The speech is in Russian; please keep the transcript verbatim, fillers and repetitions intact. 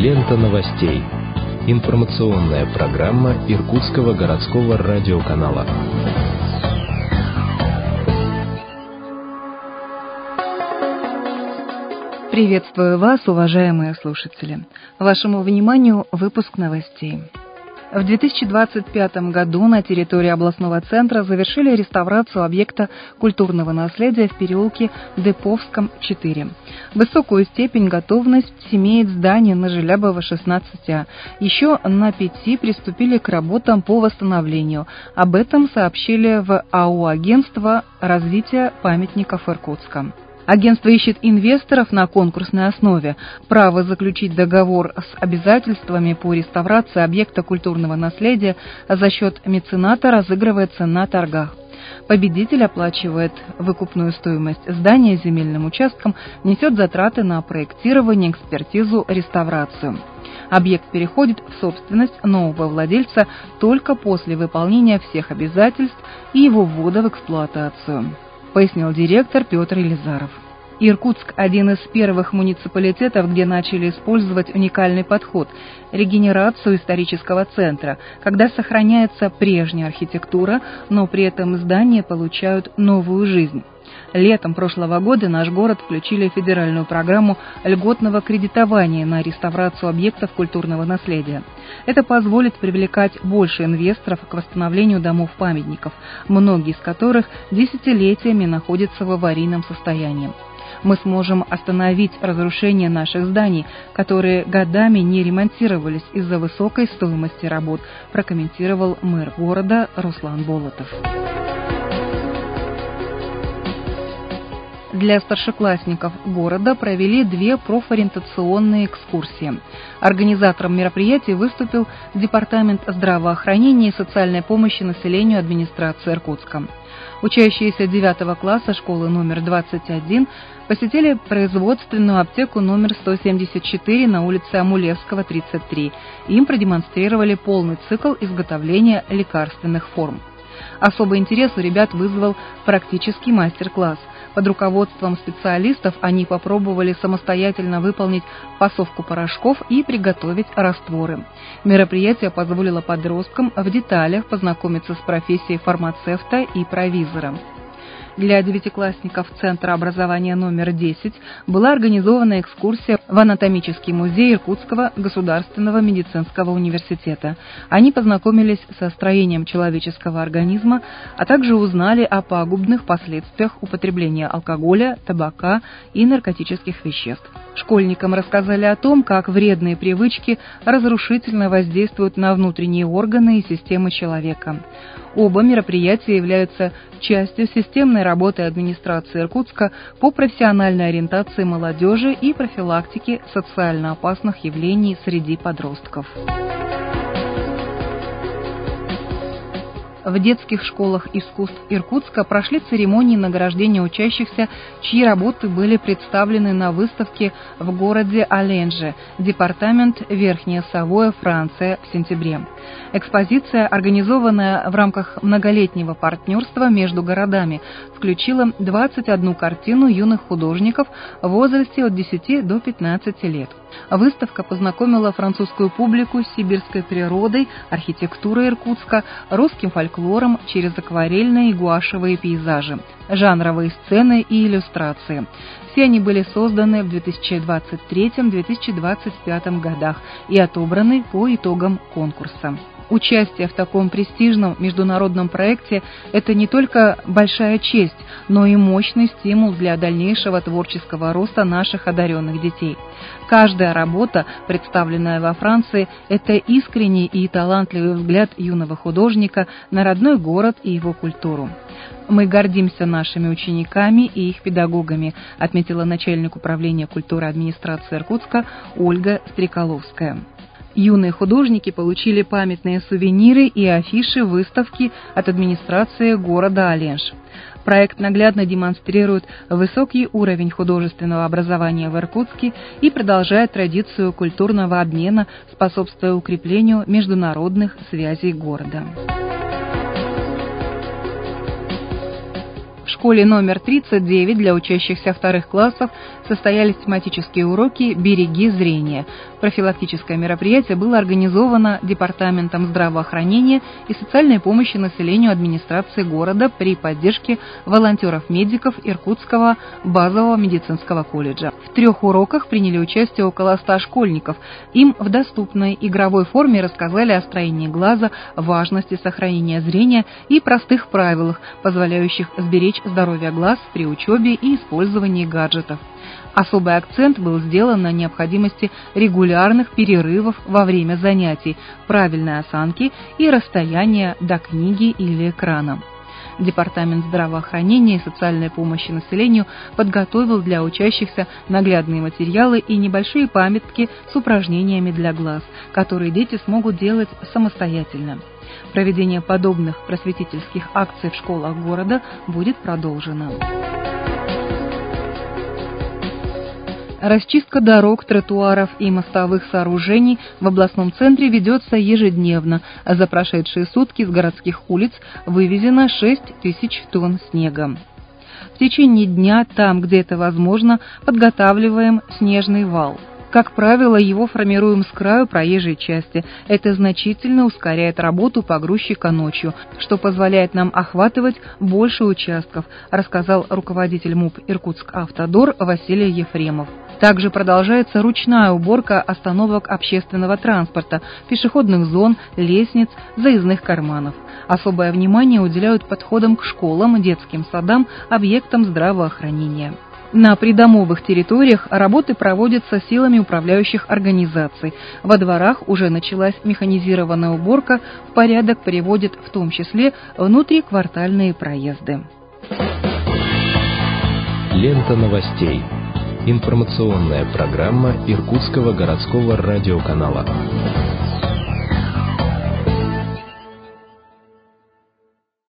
Лента новостей. Информационная программа Иркутского городского радиоканала. Приветствую вас, уважаемые слушатели. Вашему вниманию выпуск новостей. В две тысячи двадцать пятом году на территории областного центра завершили реставрацию объекта культурного наследия в переулке Деповском, четыре. Высокую степень готовности имеет здание на Желябова, шестнадцать А. Еще на пяти приступили к работам по восстановлению. Об этом сообщили в АО «Агентство развития памятников Иркутска». Агентство ищет инвесторов на конкурсной основе. Право заключить договор с обязательствами по реставрации объекта культурного наследия за счет мецената разыгрывается на торгах. Победитель оплачивает выкупную стоимость здания земельным участком, несет затраты на проектирование, экспертизу, реставрацию. Объект переходит в собственность нового владельца только после выполнения всех обязательств и его ввода в эксплуатацию, пояснил директор Петр Елизаров. Иркутск – один из первых муниципалитетов, где начали использовать уникальный подход – регенерацию исторического центра, когда сохраняется прежняя архитектура, но при этом здания получают новую жизнь. Летом прошлого года наш город включили в федеральную программу льготного кредитования на реставрацию объектов культурного наследия. Это позволит привлекать больше инвесторов к восстановлению домов-памятников, многие из которых десятилетиями находятся в аварийном состоянии. Мы сможем остановить разрушение наших зданий, которые годами не ремонтировались из-за высокой стоимости работ, прокомментировал мэр города Руслан Болотов. Для старшеклассников города провели две профориентационные экскурсии. Организатором мероприятия выступил Департамент здравоохранения и социальной помощи населению администрации Иркутска. Учащиеся девятого класса школы номер двадцать один посетили производственную аптеку номер сто семьдесят четыре на улице Амулевского, тридцать три. Им продемонстрировали полный цикл изготовления лекарственных форм. Особый интерес у ребят вызвал практический мастер-класс. Под руководством специалистов они попробовали самостоятельно выполнить фасовку порошков и приготовить растворы. Мероприятие позволило подросткам в деталях познакомиться с профессией фармацевта и провизора. Для девятиклассников Центра образования номер десять была организована экскурсия в анатомический музей Иркутского государственного медицинского университета. Они познакомились со строением человеческого организма, а также узнали о пагубных последствиях употребления алкоголя, табака и наркотических веществ. Школьникам рассказали о том, как вредные привычки разрушительно воздействуют на внутренние органы и системы человека. Оба мероприятия являются частью системной работы администрации Иркутска по профессиональной ориентации молодежи и профилактике социально опасных явлений среди подростков. В детских школах искусств Иркутска прошли церемонии награждения учащихся, чьи работы были представлены на выставке в городе Аленже, департамент Верхняя Савоя, Франция, в сентябре. Экспозиция, организованная в рамках многолетнего партнерства между городами, включила двадцать одну картину юных художников в возрасте от десяти до пятнадцати лет. Выставка познакомила французскую публику с сибирской природой, архитектурой Иркутска, русским фольклором через акварельные и гуашевые пейзажи, жанровые сцены и иллюстрации. Все они были созданы в две тысячи двадцать третьем — две тысячи двадцать пятом годах и отобраны по итогам конкурса. Участие в таком престижном международном проекте – это не только большая честь, но и мощный стимул для дальнейшего творческого роста наших одаренных детей. Каждая работа, представленная во Франции, это искренний и талантливый взгляд юного художника на родной город и его культуру. Мы гордимся нашими учениками и их педагогами, отметила начальник управления культуры администрации Иркутска Ольга Стрекаловская. Юные художники получили памятные сувениры и афиши выставки от администрации города Аленж. Проект наглядно демонстрирует высокий уровень художественного образования в Иркутске и продолжает традицию культурного обмена, способствуя укреплению международных связей города. В школе номер тридцать девять для учащихся вторых классов состоялись тематические уроки «Береги зрение». Профилактическое мероприятие было организовано Департаментом здравоохранения и социальной помощи населению администрации города при поддержке волонтеров-медиков Иркутского базового медицинского колледжа. В трех уроках приняли участие около ста школьников. Им в доступной игровой форме рассказали о строении глаза, важности сохранения зрения и простых правилах, позволяющих сберечь здоровье глаз при учебе и использовании гаджетов. Особый акцент был сделан на необходимости регулярных перерывов во время занятий, правильной осанки и расстояния до книги или экрана. Департамент здравоохранения и социальной помощи населению подготовил для учащихся наглядные материалы и небольшие памятки с упражнениями для глаз, которые дети смогут делать самостоятельно. Проведение подобных просветительских акций в школах города будет продолжено. Расчистка дорог, тротуаров и мостовых сооружений в областном центре ведется ежедневно, а за прошедшие сутки с городских улиц вывезено шесть тысяч тонн снега. В течение дня, там, где это возможно, подготавливаем снежный вал. Как правило, его формируем с краю проезжей части. Это значительно ускоряет работу погрузчика ночью, что позволяет нам охватывать больше участков, рассказал руководитель МУП «Иркутскавтодор» Василий Ефремов. Также продолжается ручная уборка остановок общественного транспорта, пешеходных зон, лестниц, заездных карманов. Особое внимание уделяют подходам к школам, детским садам, объектам здравоохранения. На придомовых территориях работы проводятся силами управляющих организаций. Во дворах уже началась механизированная уборка, в порядок приводят в том числе внутриквартальные проезды. Лента новостей. Информационная программа Иркутского городского радиоканала.